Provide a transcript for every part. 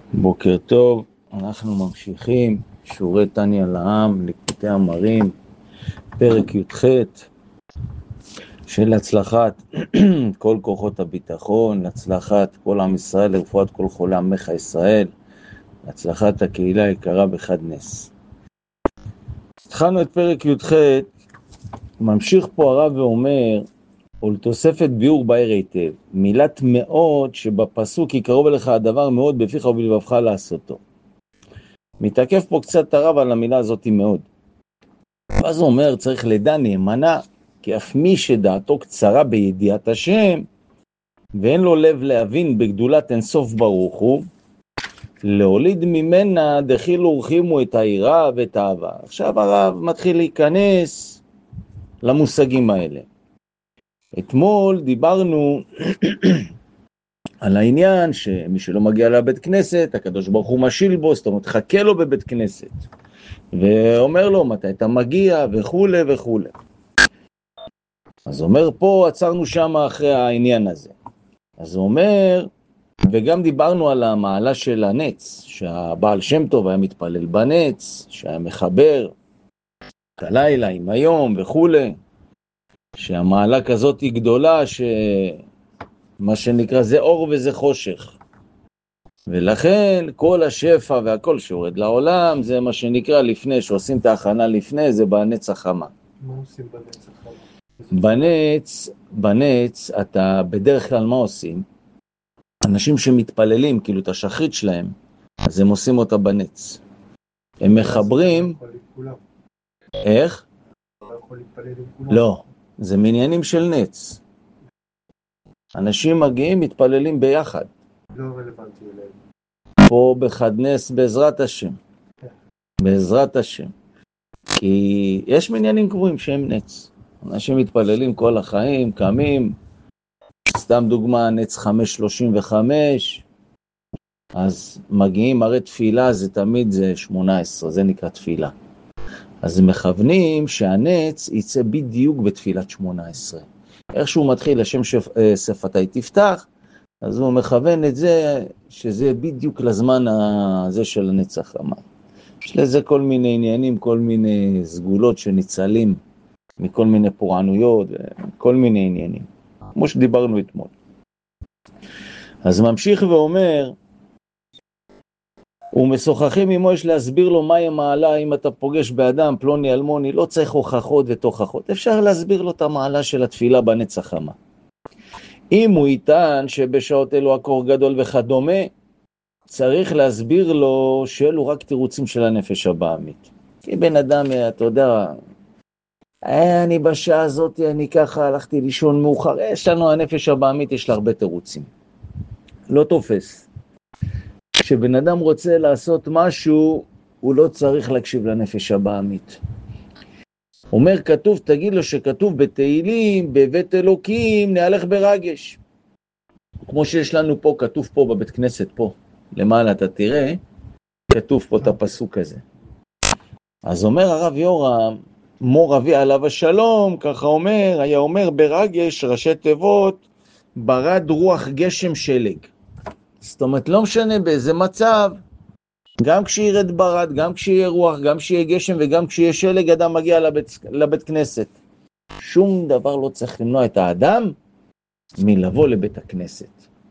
בוקר טוב, אנחנו ממשיכים שיעורי תניא לעם, ליקוטי אמרים, פרק י"ח של הצלחת כל כוחות הביטחון, להצלחת כל עם ישראל, לרפואת כל חולי עמך ישראל, להצלחת הקהילה היקרה בחד נס. התחלנו את פרק י"ח, ממשיך פה הרב ואומר, ולתוספת ביאור בהר היטב, מילת מאוד שבפסוק יקרוב אליך הדבר מאוד בפיך ובלבבך לעשותו. מתעכב פה קצת הרב על המילה הזאת מאוד. אז הוא אומר, צריך לדע נאמנה, כי אף מי שדעתו קצרה בידיעת השם, ואין לו לב להבין בגדולת אינסוף ברוך הוא, להוליד ממנה דחילו ורחימו את היראה ואת האהבה. עכשיו הרב מתחיל להיכנס למושגים האלה. אתמול דיברנו על העניין שמי שלא מגיע לבית כנסת, הקדוש ברוך הוא משיל בו, זאת אומרת, חכה לו בבית כנסת. ואומר לו מתי אתה מגיע וכו' וכו'. אז אומר פה, עצרנו שם אחרי העניין הזה. אז הוא אומר, וגם דיברנו על המעלה של הנץ, שהבעל שם טוב היה מתפלל בנץ, שהיה מחבר את הלילה עם היום וכו'. שהמעלה כזאת היא גדולה, שמה שנקרא זה אור וזה חושך. ולכן כל השפע והכל שיורד לעולם, זה מה שנקרא לפני, שעושים את ההכנה לפני, זה בנץ החמה. מה עושים בנץ החמה? בנץ, אתה בדרך כלל מה עושים? אנשים שמתפללים, כאילו את השחרית שלהם, אז הם עושים אותה בנץ. הם מחברים... איך? לא, זה מעניינים של נץ. אנשים מגיעים, מתפללים ביחד. לא רלוונטי אליהם. פה בחד נס בעזרת השם. בעזרת השם. כי יש מניינים קבועים שהם נץ. אנשים מתפללים כל החיים, קמים. סתם דוגמה, נץ 5:35. אז מגיעים, הרי תפילה זה תמיד זה 18, זה נקרא תפילה. אז מכוונים שהנץ יצא בדיוק בתפילת 18. איך שהוא מתחיל, השם שפתי תפתח, אז הוא מכוון את זה, שזה בדיוק לזמן הזה של הנץ החמה. יש לזה כל מיני עניינים, כל מיני סגולות שניצלים מכל מיני פורענויות, כל מיני עניינים, כמו שדיברנו אתמול. אז ממשיך ואומר, ומשוחחים עמו יש להסביר לו מהי המעלה, אם אתה פוגש באדם פלוני אלמוני, לא צריך הוכחות ותוכחות, אפשר להסביר לו את המעלה של התפילה בנץ החמה. אם הוא יטען שבשעות אלו הקור גדול וכדומה, צריך להסביר לו שאלו רק תירוצים של הנפש הבאמית. כי בן אדם, אתה יודע, אני בשעה הזאת, אני ככה הלכתי לישון מאוחר, יש לנו הנפש הבאמית, יש לה הרבה תירוצים. לא תופס. כשבן אדם רוצה לעשות משהו, הוא לא צריך להקשיב לנפש הבאמית. אומר כתוב, תגיד לו שכתוב בתהילים, בבית אלוקים, נהלך ברגש. כמו שיש לנו פה, כתוב פה בבית כנסת פה, למעלה אתה תראה, כתוב פה את הפסוק הזה. אז אומר הרב יורם, מור אבי עליו השלום, ככה אומר, היה אומר ברגש, ראשי תיבות, ברד רוח גשם שלג. זאת אומרת, לא משנה באיזה מצב, גם כשירד ברד, גם כשיהיה רוח, גם כשיהיה גשם וגם כשיהיה שלג, אדם מגיע לבית כנסת. שום דבר לא צריך למנוע את האדם מלבוא לבית הכנסת.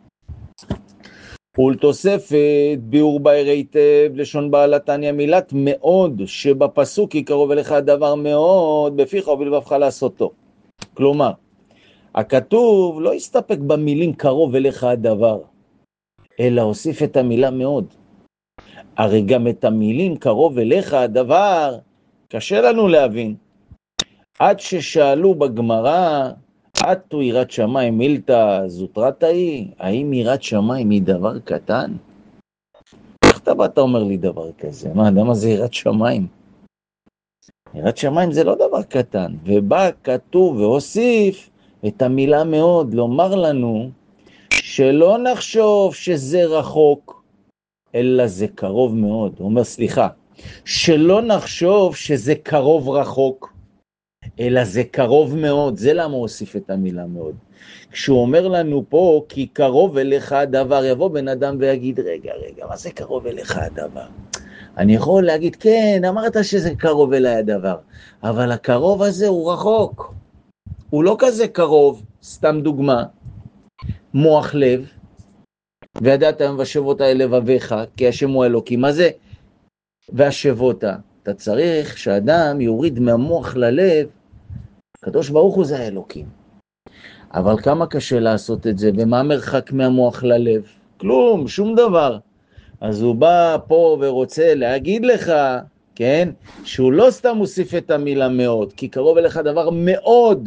ולתוספת ביאור בהר היטב לשון בעל התניא, מילת מאוד שבפסוק יקרוב אליך הדבר מאוד בפיך ובלבבך לעשותו. כלומר, הכתוב לא הסתפק במילים קרוב אליך הדבר, אלא הוסיף את המילה מאוד. הרי גם את המילים קרוב אליך הדבר קשה לנו להבין. עד ששאלו בגמרא, עטו יראת שמיים מילתא זוטרתא היא, האם יראת שמיים היא דבר קטן? איך אתה אומר לי דבר כזה? מה זה יראת שמיים? יראת שמיים זה לא דבר קטן. ובא כתוב והוסיף את המילה מאוד, לומר לנו שלא נחשוב שזה רחוק, אלא זה קרוב מאוד. הוא אומר סליחה, שלא נחשוב שזה קרוב רחוק, אלא זה קרוב מאוד. זה למה הוא הוסיף את המילה מאוד. כשהוא אומר לנו פה, כי קרוב אליך הדבר, יבוא בן אדם ויגיד, רגע, מה זה קרוב אליך הדבר? אני יכול להגיד, כן, אמרת שזה קרוב אליי הדבר, אבל הקרוב הזה הוא רחוק. הוא לא כזה קרוב, סתם דוגמה, מוח לב, וידעת מבשבות אל לבביך, כי השם הוא אלוקים. מה זה? והשבותה. אתה צריך שאדם יוריד מהמוח ללב, הקדוש ברוך הוא זה האלוקים. אבל כמה קשה לעשות את זה, ומה מרחק מהמוח ללב? כלום, שום דבר. אז הוא בא פה ורוצה להגיד לך, כן, שהוא לא סתם מוסיף את המילה מאוד, כי קרוב אליך דבר מאוד,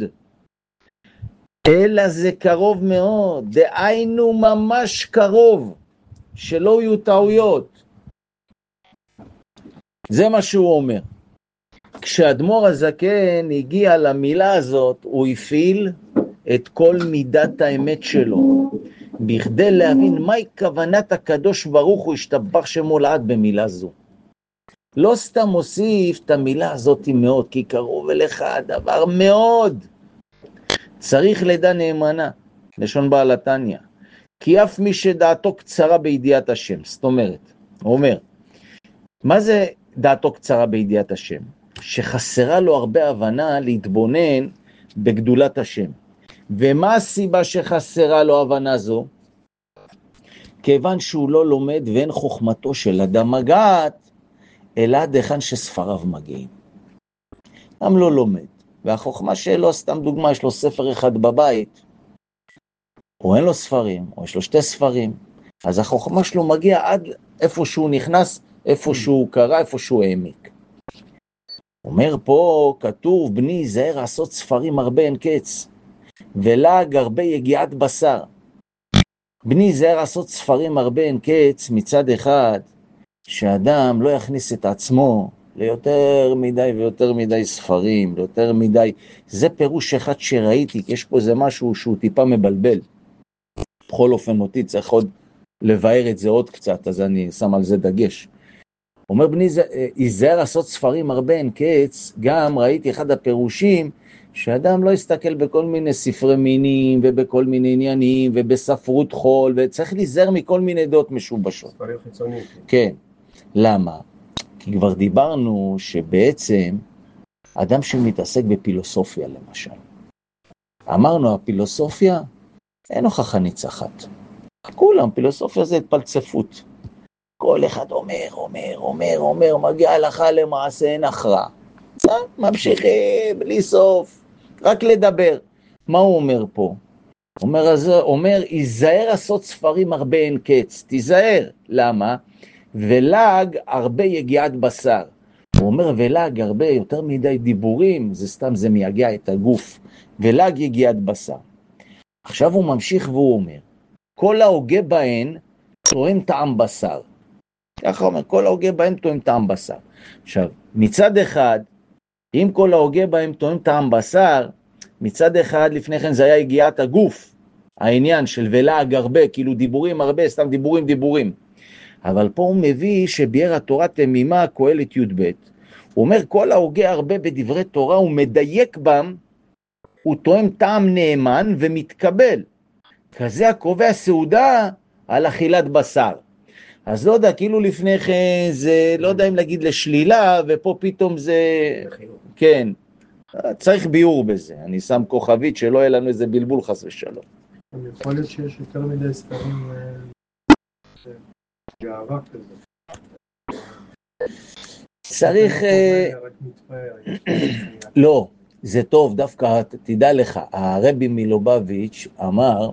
אלא זה קרוב מאוד, דהיינו ממש קרוב, שלא יהיו טעויות. זה מה שהוא אומר. כשאדמו"ר הזקן הגיע למילה הזאת, הוא הפעיל את כל מידת האמת שלו, בכדי להבין מהי כוונת הקדוש ברוך הוא השתבח שמו לעד במילה זו. לא סתם מוסיף את המילה הזאת מאוד, כי קרוב אליך הדבר מאוד. צריך לדע נאמנה, לשון בעל התניא, כי אף מי שדעתו קצרה בידיעת השם. זאת אומרת, הוא אומר, מה זה דעתו קצרה בידיעת השם? שחסרה לו הרבה הבנה להתבונן בגדולת השם. ומה הסיבה שחסרה לו הבנה זו? כיוון שהוא לא לומד ואין חוכמתו של אדם מגעת, אלא עד היכן שספריו מגיעים. אדם לא לומד, והחוכמה שלו, סתם דוגמה, יש לו ספר אחד בבית, או אין לו ספרים, או יש לו 2 ספרים, אז החוכמה שלו מגיע עד איפה שהוא נכנס, איפה שהוא קרא, איפה שהוא העמיק. אומר פה, כתוב, בני זהר לעשות ספרים הרבה אין קץ, ולעג הרבה יגיעת בשר. בני זהר לעשות ספרים הרבה אין קץ, מצד אחד, שאדם לא יכניס את עצמו ליותר מדי ויותר מדי ספרים, ליותר מדי, זה פירוש אחד שראיתי, כי יש פה זה משהו שהוא טיפה מבלבל. בכל אופן אותי צריך עוד לבאר את זה עוד קצת, אז אני שם על זה דגש. אומר בני זהר לעשות ספרים הרבה אין קץ, גם ראיתי אחד הפירושים, שאדם לא יסתכל בכל מיני ספרי מינים, ובכל מיני עניינים, ובספרות חול, וצריך להיזהר מכל מיני דעות משובשות. ספרים חיצוניים. כן. למה? כי כבר דיברנו שבעצם אדם שמתעסק בפילוסופיה למשל, אמרנו הפילוסופיה אין הוכחה ניצחת. כולם, פילוסופיה זה התפלצפות. כל אחד אומר, מגיע הלכה למעשה אין הכרעה. ממשיכים בלי סוף, רק לדבר. מה הוא אומר פה? אומר, ייזהר לעשות ספרים הרבה אין קץ. תיזהר. למה? ולעג הרבה יגיעת בשר. הוא אומר ולעג הרבה, יותר מדי דיבורים, זה סתם זה מייגע את הגוף. ולעג יגיעת בשר. עכשיו הוא ממשיך והוא אומר, כל ההוגה בהן תואם טעם בשר. ככה הוא אומר, כל ההוגה בהן תואם טעם בשר. עכשיו, מצד אחד, אם כל ההוגה בהן תואם טעם בשר, מצד אחד לפני כן זה היה יגיעת הגוף. העניין של ולעג הרבה, כאילו דיבורים הרבה, סתם דיבורים. אבל פה הוא מביא שביאר התורה תמימה קהלת י"ב. הוא אומר כל ההוגה הרבה בדברי תורה, הוא מדייק בם, הוא תואם טעם נאמן ומתקבל. כזה הקובע סעודה על אכילת בשר. אז לא יודע, כאילו לפני כן זה, לא יודע אם להגיד לשלילה, ופה פתאום זה, כן, צריך ביור בזה. אני שם כוכבית שלא יהיה לנו איזה בלבול חס ושלום. יכול להיות שיש יותר מדי ספרים גאווה כזה. צריך, לא, זה טוב, דווקא תדע לך, הרבי מלובביץ' אמר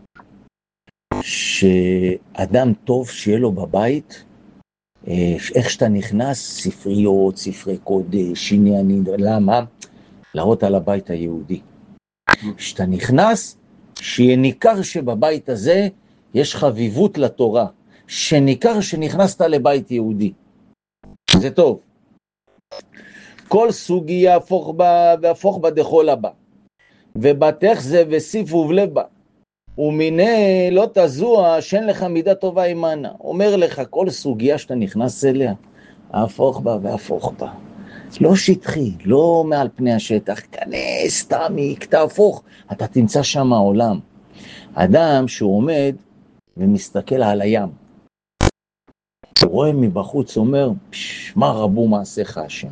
שאדם טוב שיהיה לו בבית, איך שאתה נכנס, ספריות, ספרי קודש, עניינים, למה? להראות על הבית היהודי. שאתה נכנס, שיהיה ניכר שבבית הזה יש חביבות לתורה, שניכר שנכנסת לבית יהודי. זה טוב. כל סוגיה הפוך בה והפוך בה דכל הבא. ובתך זה וסיף ובלב בה. ומיני לא תזוע שאין לך מידה טובה עמנה. אומר לך כל סוגיה שאתה נכנס אליה, הפוך בה והפוך בה. לא שטחי, לא מעל פני השטח, כנס, תעמיק, תהפוך, אתה תמצא שם העולם. אדם שהוא עומד ומסתכל על הים, הוא רואה מבחוץ, אומר, מה רבו מעשיך השם?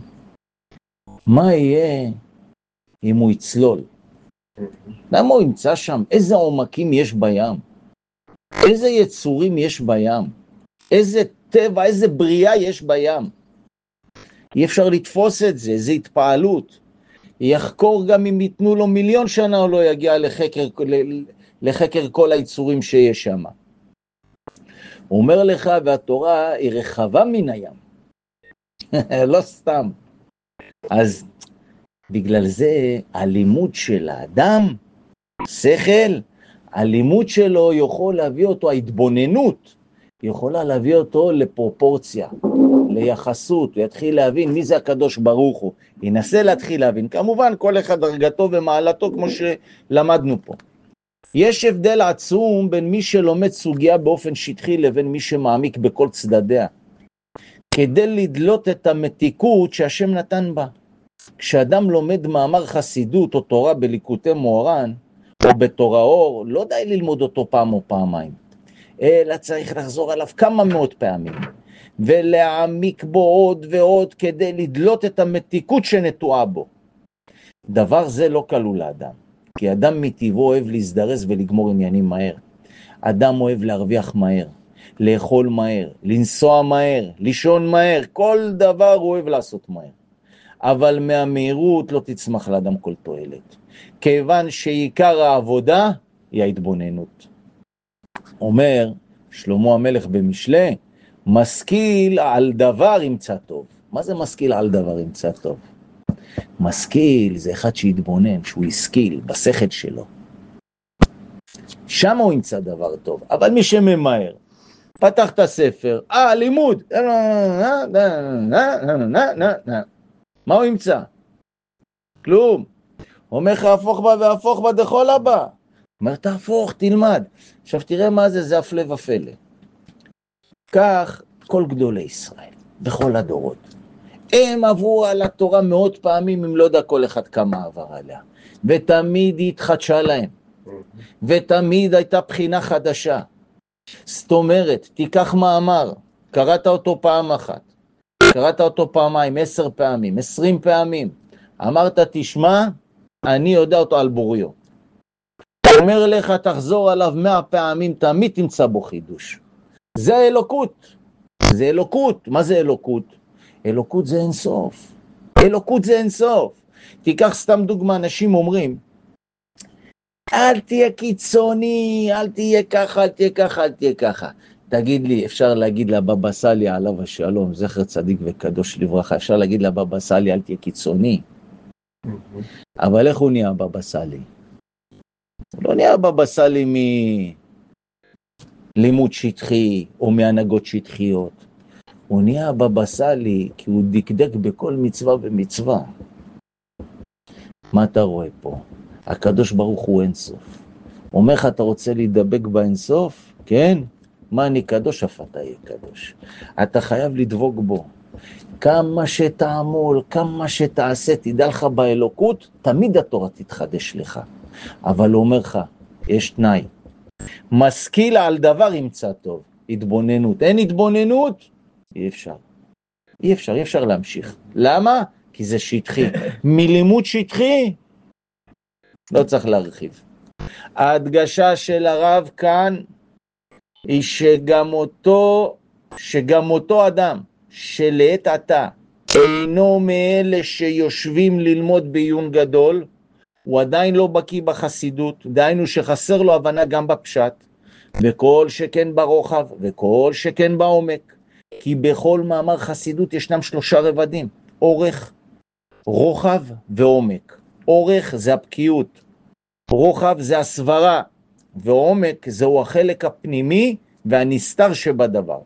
מה יהיה אם הוא יצלול? למה הוא ימצא שם? איזה עומקים יש בים? איזה יצורים יש בים? איזה טבע, איזה בריאה יש בים? אי אפשר לתפוס את זה, זה התפעלות. יחקור גם אם ייתנו לו 1,000,000 שנה, הוא לא יגיע לחקר כל היצורים שיש שם. הוא אומר לך, והתורה היא רחבה מן הים. לא סתם. אז בגלל זה הלימוד של האדם, שכל, הלימוד שלו יכול להביא אותו, ההתבוננות, יכולה להביא אותו לפרופורציה, ליחסות, הוא יתחיל להבין מי זה הקדוש ברוך הוא, ינסה להתחיל להבין, כמובן כל אחד דרגתו ומעלתו כמו שלמדנו פה. יש הבדל עצום בין מי שלומד סוגיה באופן שטחי לבין מי שמעמיק בכל צדדיה, כדי לדלות את המתיקות שהשם נתן בה. כשאדם לומד מאמר חסידות או תורה בליקוטי מוהר"ן או בתורה אור, לא די ללמוד אותו פעם או פעמיים, אלא צריך לחזור עליו כמה מאות פעמים ולהעמיק בו עוד ועוד כדי לדלות את המתיקות שנטועה בו. דבר זה לא כלול לאדם, כי אדם מטבעו אוהב להזדרז ולגמור עניינים מהר. אדם אוהב להרוויח מהר, לאכול מהר, לנסוע מהר, לישון מהר, כל דבר הוא אוהב לעשות מהר. אבל מהמהירות לא תצמח לאדם כל תועלת, כיוון שעיקר העבודה היא ההתבוננות. אומר שלמה המלך במשלי, משכיל על דבר ימצא טוב. מה זה משכיל על דבר ימצא טוב? משכיל זה אחד שהתבונן, שהוא השכיל בשכל שלו. שם הוא ימצא דבר טוב. אבל מי שממהר, פתח את הספר, לימוד, מה הוא ימצא? כלום. אומר לך הפוך בה והפוך בה דכל הבא. אומר תהפוך, תלמד. עכשיו תראה מה זה, זה הפלא ופלא. כך כל גדולי ישראל, בכל הדורות. הם עברו על התורה מאות פעמים, אם לא יודע כל אחד כמה עבר עליה. ותמיד היא התחדשה להם. ותמיד הייתה בחינה חדשה. זאת אומרת, תיקח מאמר, קראת אותו פעם אחת, קראת אותו פעמיים, 10 פעמים, 20 פעמים. אמרת, תשמע, אני יודע אותו על בוריו. אומר לך, תחזור עליו 100 פעמים, תמיד תמצא בו חידוש. זה אלוקות. זה אלוקות. מה זה אלוקות? אלוקות זה אינסוף. אלוקות זה אינסוף. תיקח סתם דוגמה, אנשים אומרים, אל תהיה קיצוני, אל תהיה ככה, אל תהיה ככה, אל תהיה ככה. תגיד לי, אפשר להגיד לבבא סאלי עליו השלום, זכר צדיק וקדוש לברכה, אפשר להגיד לבבא סאלי, אל תהיה קיצוני. אבל איך הוא נהיה בבא סאלי? הוא לא נהיה בבא סאלי מלימוד שטחי או מהנהגות שטחיות. הוא נהיה בבא סאלי כי הוא דקדק בכל מצווה ומצווה. מה אתה רואה פה? הקדוש ברוך הוא אינסוף. אומר לך, אתה רוצה להידבק באינסוף? כן? מה אני קדוש? אף אתה יהיה קדוש. אתה חייב לדבוק בו. כמה שתעמול, כמה שתעשה, תדע לך באלוקות, תמיד התורה תתחדש לך. אבל הוא אומר לך, יש תנאי. משכיל על דבר ימצא טוב. התבוננות. אין התבוננות? אי אפשר. אי אפשר, אי אפשר להמשיך. למה? כי זה שטחי. מלימוד שטחי, לא צריך להרחיב. ההדגשה של הרב כאן היא שגם אותו אדם שלעת עתה אינו מאלה שיושבים ללמוד בעיון גדול, הוא עדיין לא בקיא בחסידות, דהיינו שחסר לו הבנה גם בפשט, וכל שכן ברוחב, וכל שכן בעומק. כי בכל מאמר חסידות ישנם 3 רבדים, אורך, רוחב ועומק. אורך זה הבקיאות, רוחב זה הסברה, ועומק זהו החלק הפנימי והנסתר שבדבר.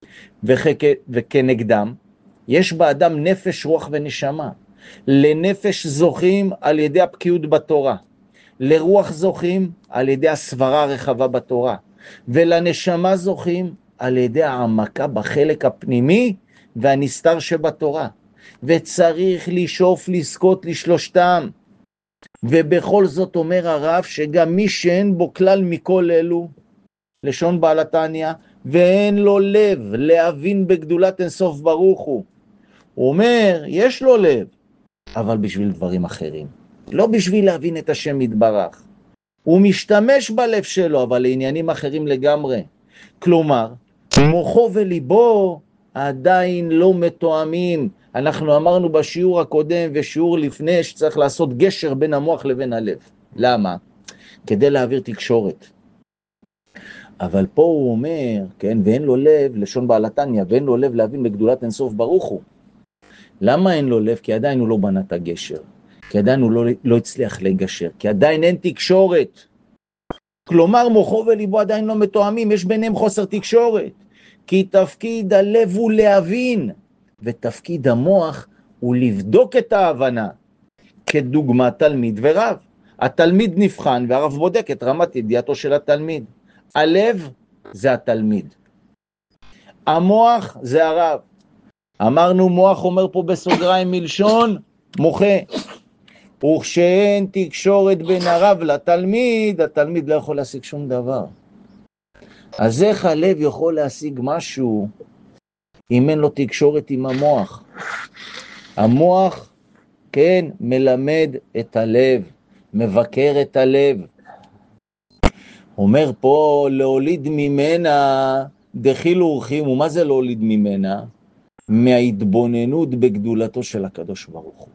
וכנגדם, יש באדם נפש, רוח ונשמה. לנפש זוכים על ידי הבקיאות בתורה, לרוח זוכים על ידי הסברה הרחבה בתורה, ולנשמה זוכים על ידי העמקה בחלק הפנימי והנסתר שבתורה. וצריך לשאוף לזכות לשלושתם. ובכל זאת אומר הרב שגם מי שאין בו כלל מכל אלו, לשון בעל התניא, ואין לו לב להבין בגדולת אינסוף ברוך הוא. הוא אומר, יש לו לב, אבל בשביל דברים אחרים. לא בשביל להבין את השם יתברך. הוא משתמש בלב שלו, אבל לעניינים אחרים לגמרי. כלומר, מוחו וליבו עדיין לא מתואמים. אנחנו אמרנו בשיעור הקודם ושיעור לפני שצריך לעשות גשר בין המוח לבין הלב. למה? כדי להעביר תקשורת. אבל פה הוא אומר, כן, ואין לו לב, לשון בעל התניא, ואין לו לב להבין בגדולת אינסוף ברוך הוא. למה אין לו לב? כי עדיין הוא לא בנה את הגשר. כי עדיין הוא לא הצליח לגשר. כי עדיין אין תקשורת. כלומר, מוחו וליבו עדיין לא מתואמים, יש ביניהם חוסר תקשורת. כי תפקיד הלב הוא להבין, ותפקיד המוח הוא לבדוק את ההבנה. כדוגמה תלמיד ורב. התלמיד נבחן והרב בודק את רמת ידיעתו של התלמיד. הלב זה התלמיד. המוח זה הרב. אמרנו מוח אומר פה בסוגריים מלשון מוחה. וכשאין תקשורת בין הרב לתלמיד, התלמיד לא יכול להשיג שום דבר. אז איך הלב יכול להשיג משהו אם אין לו תקשורת עם המוח? המוח, כן, מלמד את הלב, מבקר את הלב. אומר פה להוליד ממנה דחילו ורחימו. מה זה להוליד ממנה? מההתבוננות בגדולתו של הקדוש ברוך הוא.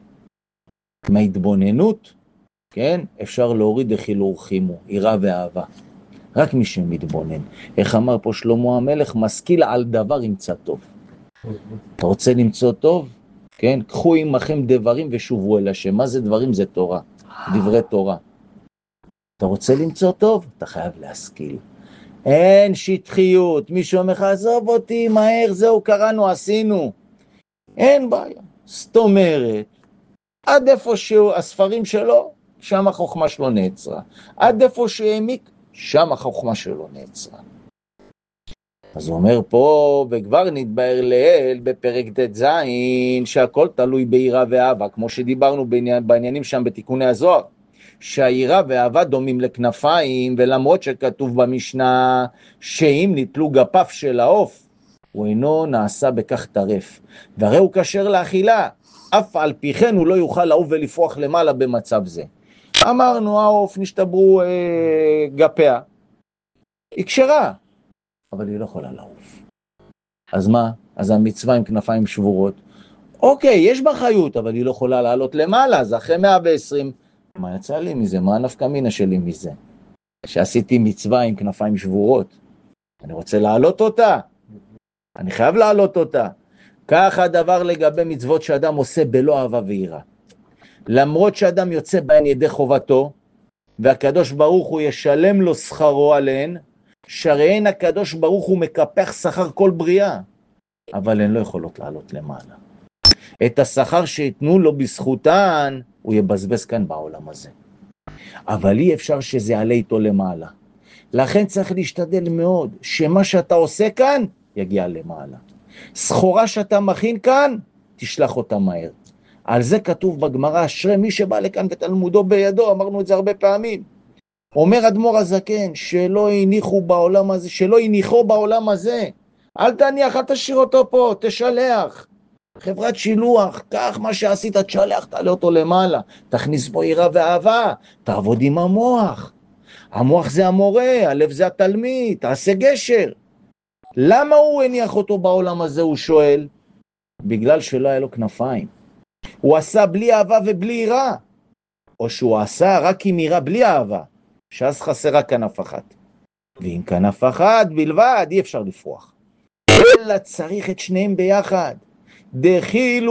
מההתבוננות, כן, אפשר להוריד דחילו ורחימו, יראה ואהבה. רק מי שמתבונן. איך אמר פה שלמה המלך, משכיל על דבר ימצא טוב. אתה רוצה למצוא טוב? כן, קחו עמכם דברים ושובו אל השם. מה זה דברים? זה תורה, דברי תורה. אתה רוצה למצוא טוב? אתה חייב להשכיל. אין שטחיות. מישהו אומר לך, עזוב אותי מהר, זהו, קראנו, עשינו. אין בעיה. זאת אומרת, עד איפה שהספרים שלו, שם החוכמה שלו נעצרה. עד איפה שהעמיק, שם החוכמה שלו נעצרה. אז הוא אומר פה, וכבר נתבהר לאל בפרק ט"ז, שהכל תלוי ביראה ואהבה, כמו שדיברנו בעניינים שם בתיקוני הזוהר. שהיראה והאהבה דומים לכנפיים, ולמרות שכתוב במשנה שאם ניטלו גפיו של העוף, הוא אינו נעשה בכך טרף, והרי הוא כשר לאכילה, אף על פי כן הוא לא יוכל לעוף ולפרוח למעלה במצב זה. אמרנו, העוף נשתברו גפיה, היא כשרה, אבל היא לא יכולה לעוף. אז מה? אז המצווה עם כנפיים שבורות. אוקיי, יש בה חיות, אבל היא לא יכולה לעלות למעלה, אז אחרי 120, מה יצא לי מזה? מה הנפקא מינה שלי מזה? שעשיתי מצווה עם כנפיים שבורות. אני רוצה לעלות אותה. אני חייב לעלות אותה. כך הדבר לגבי מצוות שאדם עושה בלא אהבה ויראה. למרות שאדם יוצא בהן ידי חובתו, והקדוש ברוך הוא ישלם לו שכרו עליהן, שהרי אין הקדוש ברוך הוא מקפח שכר כל בריאה, אבל הן לא יכולות לעלות למעלה. את השכר שיתנו לו בזכותן, הוא יבזבז כאן בעולם הזה. אבל אי אפשר שזה יעלה איתו למעלה. לכן צריך להשתדל מאוד, שמה שאתה עושה כאן, יגיע למעלה. סחורה שאתה מכין כאן, תשלח אותה מהר. על זה כתוב בגמרא, אשרי מי שבא לכאן ותלמודו בידו, אמרנו את זה הרבה פעמים. אומר אדמו"ר הזקן, שלא הניחו בעולם הזה, שלא הניחו בעולם הזה. אל תניח, אל תשאיר אותו פה, תשלח. חברת שילוח, כך מה שעשית, תשלח, תעלה אותו למעלה. תכניס בו יראה ואהבה, תעבוד עם המוח. המוח זה המורה, הלב זה התלמיד, תעשה גשר. למה הוא הניח אותו בעולם הזה, הוא שואל? בגלל שלא היה לו כנפיים. הוא עשה בלי אהבה ובלי יראה. או שהוא עשה רק עם יראה בלי אהבה, שאז חסרה כנף אחת. ועם כנף אחת בלבד אי אפשר לפרוח. אלא צריך את שניהם ביחד. דחילו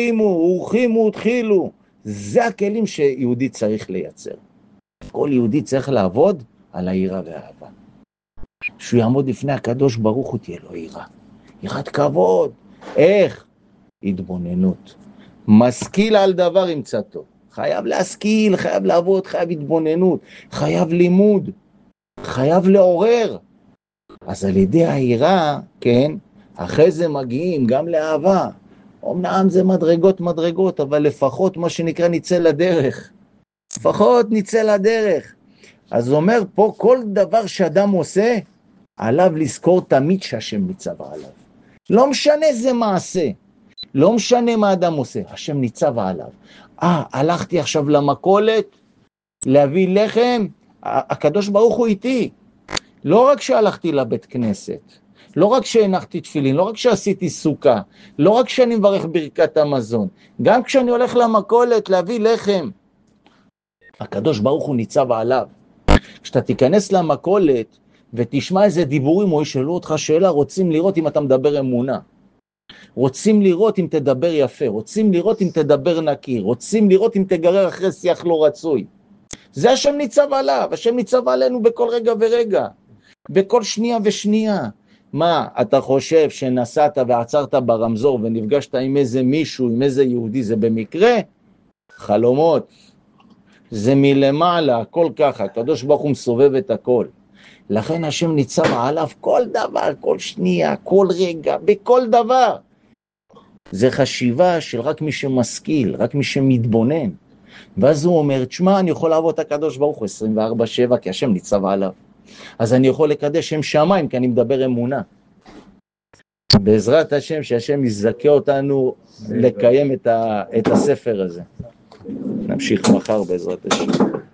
ורחימו ותחילו. זה הכלים שיהודי צריך לייצר. כל יהודי צריך לעבוד על היראה והאהבה. שהוא יעמוד לפני הקדוש ברוך הוא, תהיה לו יראה. יראת כבוד. איך? התבוננות. משכיל על דבר ימצא טוב. חייב להשכיל, חייב לעבוד, חייב התבוננות, חייב לימוד, חייב לעורר. אז על ידי היראה, כן, אחרי זה מגיעים גם לאהבה. אמנם זה מדרגות, אבל לפחות מה שנקרא נצא לדרך. לפחות נצא לדרך. אז הוא אומר פה, כל דבר שאדם עושה, עליו לזכור תמיד שהשם ניצב עליו. לא משנה זה מעשה, לא משנה מה אדם עושה, השם ניצב עליו. הלכתי עכשיו למכולת, להביא לחם, הקדוש ברוך הוא איתי. לא רק שהלכתי לבית כנסת, לא רק שהנחתי תפילין, לא רק שעשיתי סוכה, לא רק שאני מברך ברכת המזון, גם כשאני הולך למכולת להביא לחם, הקדוש ברוך הוא ניצב עליו. כשאתה תיכנס למכולת ותשמע איזה דיבורים או ישאלו אותך שאלה, רוצים לראות אם אתה מדבר אמונה, רוצים לראות אם תדבר יפה, רוצים לראות אם תדבר נקי, רוצים לראות אם תגרר אחרי שיח לא רצוי. זה השם ניצב עליו, השם ניצב עלינו בכל רגע ורגע, בכל שנייה ושנייה. מה, אתה חושב שנסעת ועצרת ברמזור ונפגשת עם איזה מישהו, עם איזה יהודי, זה במקרה? חלומות. זה מלמעלה, הכל ככה, הקדוש ברוך הוא מסובב את הכל. לכן השם ניצב עליו כל דבר, כל שנייה, כל רגע, בכל דבר. זה חשיבה של רק מי שמשכיל, רק מי שמתבונן. ואז הוא אומר, תשמע, אני יכול לעבוד את הקדוש ברוך הוא 24/7, כי השם ניצב עליו. אז אני יכול לקדש שם שמיים, כי אני מדבר אמונה. בעזרת השם, שהשם יזכה אותנו לקיים את הספר הזה. נמשיך מחר בעזרת השם.